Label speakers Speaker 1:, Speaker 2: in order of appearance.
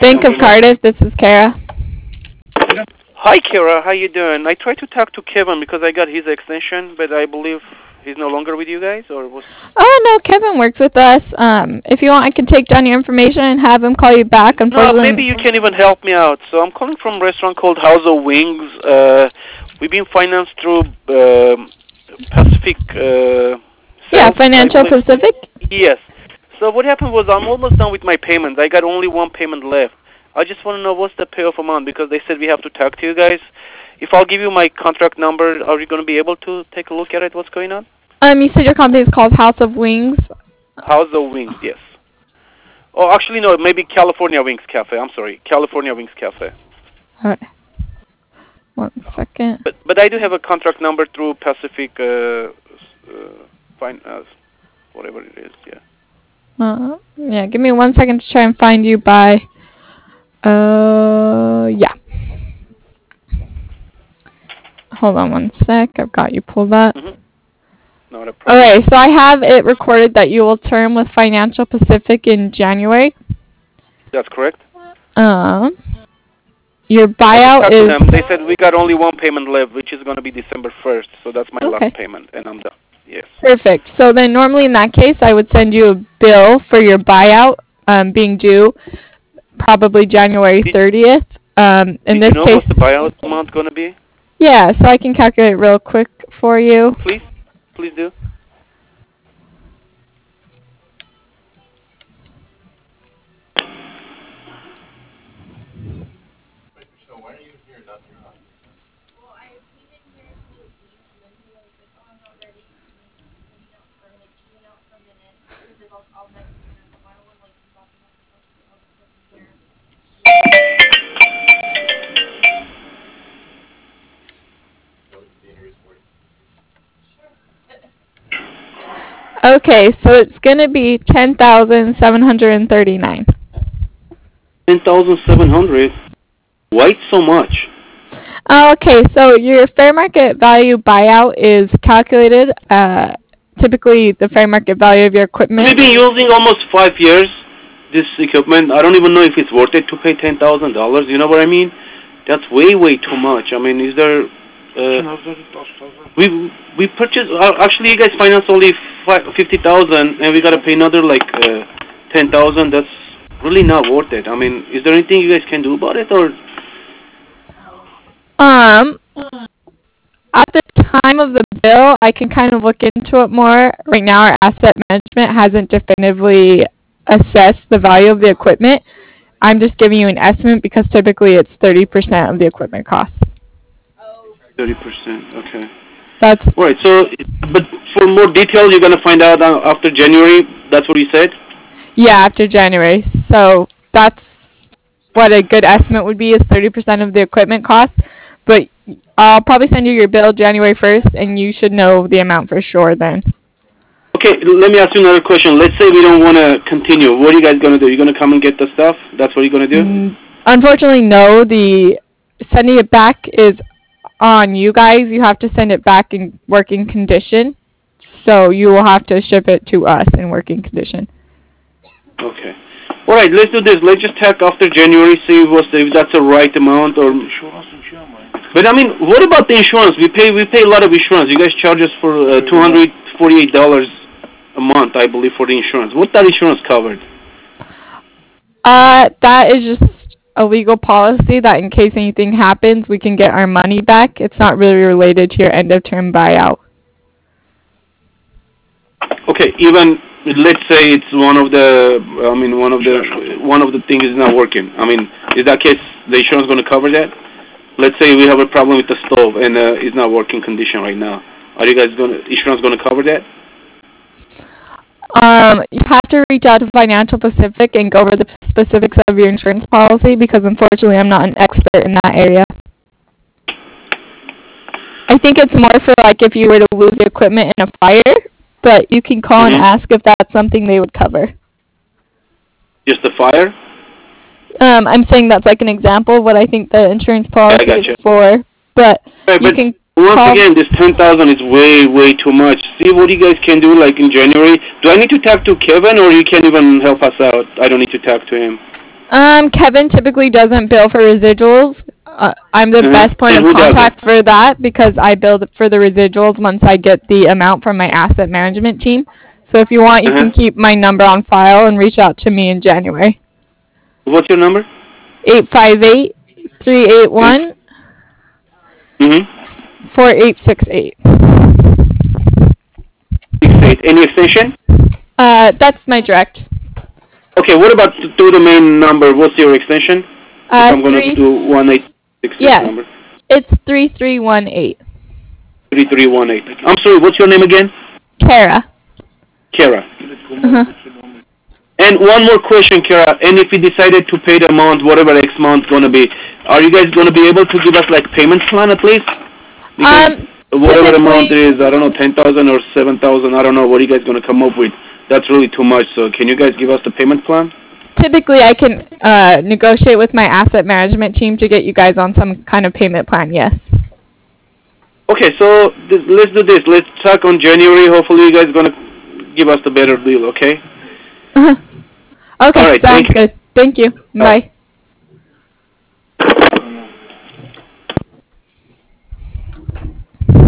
Speaker 1: Bank of Cardiff, this is Kara.
Speaker 2: Hi, Kara. How you doing? I tried to talk to Kevin because I got his extension, but I believe he's no longer with you guys, or was?
Speaker 1: Oh, no, Kevin works with us. If you want, I can take down your information and have him call you back.
Speaker 2: No,
Speaker 1: Unfortunately,
Speaker 2: maybe you can even help me out. So I'm calling from a restaurant called House of Wings. We've been financed through Pacific.
Speaker 1: yeah,
Speaker 2: Sales,
Speaker 1: Financial Pacific.
Speaker 2: Yes. So what happened was I'm almost done with my payments. I got only one payment left. I just want to know what's the payoff amount because they said we have to talk to you guys. If I'll give you my contract number, are you going to be able to take a look at it? What's going on?
Speaker 1: You said your company is called House of Wings.
Speaker 2: House of Wings, yes. Oh, actually, no, maybe California Wings Cafe. I'm sorry, California Wings Cafe.
Speaker 1: All right. 1 second.
Speaker 2: But I do have a contract number through Pacific, whatever it is, yeah.
Speaker 1: Yeah, give me 1 second to try and find you by. Yeah. Hold on 1 sec. I've got you pulled up.
Speaker 2: Not a problem.
Speaker 1: Okay, so I have it recorded that you will term with Financial Pacific in January.
Speaker 2: That's correct.
Speaker 1: Your buyout is.
Speaker 2: They said we got only one payment left, which is going to be December 1st. So that's my last payment, and I'm done. Yes.
Speaker 1: Perfect. So then normally in that case, I would send you a bill for your buyout being due probably January 30th. In this
Speaker 2: you know
Speaker 1: case,
Speaker 2: what the buyout amount going to be?
Speaker 1: Yeah, so I can calculate real quick for you.
Speaker 2: Please do.
Speaker 1: Okay, so it's gonna be 10,739.
Speaker 2: 10,700. Why so much?
Speaker 1: Okay, so your fair market value buyout is calculated. Typically, the fair market value of your equipment.
Speaker 2: We've been using almost 5 years this equipment. I don't even know if it's worth it to pay $10,000. You know what I mean? That's way too much. I mean, is there? We purchased. Actually, you guys finance only 50,000, and we gotta pay another like 10,000. That's really not worth it. I mean, is there anything you guys can do about it, or?
Speaker 1: At the time of the bill, I can kind of look into it more. Right now, our asset management hasn't definitively assessed the value of the equipment. I'm just giving you an estimate because typically it's 30% of the equipment costs.
Speaker 2: 30%. Okay.
Speaker 1: That's
Speaker 2: right. So, but for more detail, you're gonna find out after January. That's what you said.
Speaker 1: Yeah, after January. So that's what a good estimate would be is 30% of the equipment cost. But I'll probably send you your bill January 1st, and you should know the amount for sure then.
Speaker 2: Okay, let me ask you another question. Let's say we don't want to continue. What are you guys going to do? You're going to come and get the stuff? That's what you're going to do?
Speaker 1: Unfortunately, no. The sending it back is on you guys. You have to send it back in working condition. So you will have to ship it to us in working condition.
Speaker 2: Okay. All right, let's do this. Let's just talk after January, see if that's the right amount. Or. But I mean, what about the insurance? We pay a lot of insurance. You guys charge us for $248 a month, I believe, for the insurance. What that insurance covered?
Speaker 1: That is just a legal policy that in case anything happens, we can get our money back. It's not really related to your end of term buyout.
Speaker 2: Okay, even let's say it's one of the things is not working. I mean, is that case the insurance going to cover that? Let's say we have a problem with the stove and it's not working condition right now. Are you guys insurance going to cover that?
Speaker 1: You have to reach out to Financial Pacific and go over the specifics of your insurance policy because unfortunately I'm not an expert in that area. I think it's more for like if you were to lose the equipment in a fire, but you can call and ask if that's something they would cover.
Speaker 2: Just the fire?
Speaker 1: I'm saying that's like an example of what I think the insurance policy is for, but you can
Speaker 2: once again, this 10,000 is way too much. See what you guys can do like in January. Do I need to talk to Kevin or you can't even help us out? I don't need to talk to him.
Speaker 1: Kevin typically doesn't bill for residuals. I'm the best point
Speaker 2: And
Speaker 1: of
Speaker 2: who does it?
Speaker 1: contact for that because I bill for the residuals once I get the amount from my asset management team. So if you want, you can keep my number on file and reach out to me in January.
Speaker 2: What's your number?
Speaker 1: 858-381-4868.
Speaker 2: Mm-hmm. 68. Any extension?
Speaker 1: That's my direct.
Speaker 2: Okay, what about to the main number? What's your extension? If I'm going to do 1866
Speaker 1: Yeah.
Speaker 2: number.
Speaker 1: It's 3318.
Speaker 2: 3318. I'm sorry, what's your name again?
Speaker 1: Kara.
Speaker 2: Kara.
Speaker 1: Uh-huh.
Speaker 2: And one more question, Kara. And if we decided to pay the amount, whatever X amount going to be, are you guys going to be able to give us like payment plan at least? Because whatever amount it is, I don't know, 10,000 or 7,000, I don't know what are you guys going to come up with. That's really too much. So can you guys give us the payment plan?
Speaker 1: Typically, I can negotiate with my asset management team to get you guys on some kind of payment plan, yes.
Speaker 2: Okay, so let's do this. Let's talk on January. Hopefully you guys are going to give us the better deal, okay?
Speaker 1: Okay,
Speaker 2: all right,
Speaker 1: sounds good. Thank you. Bye.